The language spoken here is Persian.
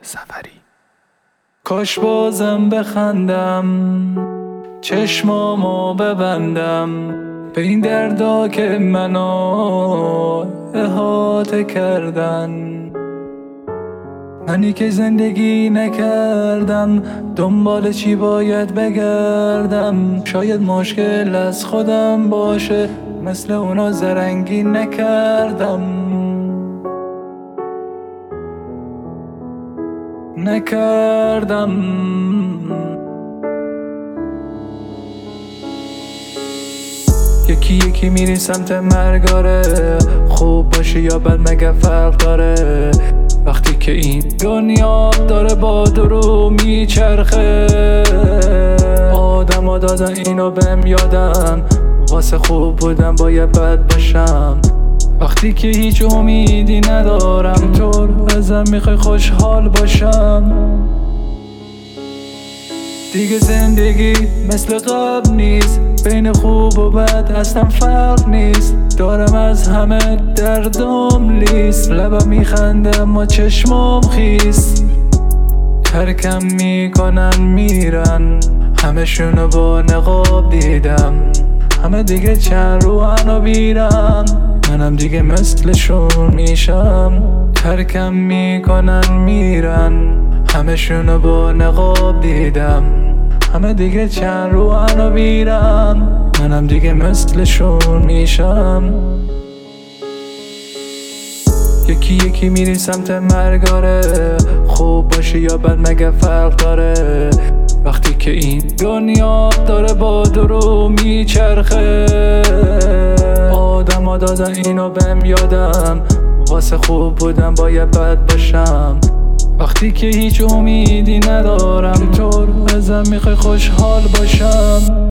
سفری. کاش بازم بخندم، چشمامو ببندم به این دردا که منو احاطه کردن. منی که زندگی نکردم، دنبال چی باید بگردم؟ شاید مشکل از خودم باشه، مثل اونا زرنگی نکردم. یکی یکی میری سمت مرگاره، خوب باشه یا بد مگه فرق داره؟ وقتی که این دنیا داره با درو میچرخه. آدما دادن اینو بهم یادم، واسه خوب بودم باید بد باشم. وقتی که هیچ امیدی ندارم، چطور ازم میخوای خوشحال باشم؟ دیگه زندگی مثل قبل نیست، بین خوب و بد اصلا فرق نیست. دارم از همه دردم لیست، لبم میخنده اما چشمام خیس. ترکم میکنن میرن، همشونو با نقاب دیدم. همه دیگه چند روحن و بیرم، منم دیگه مثلشون میشم. ترکم میکنن میرن، همشونو با نقاب دیدم. همه دیگه چند روحن و بیرم، منم دیگه مثلشون میشم. یکی یکی میری سمت مرگاره، خوب باشه یا بد مگه فرق داره؟ وقتی که این دنیا داره با درو میچرخه. آدما دادن اینو بهم یادم، واسه خوب بودم باید بد باشم. وقتی که هیچ امیدی ندارم، چطور ازم میخوای خوشحال باشم؟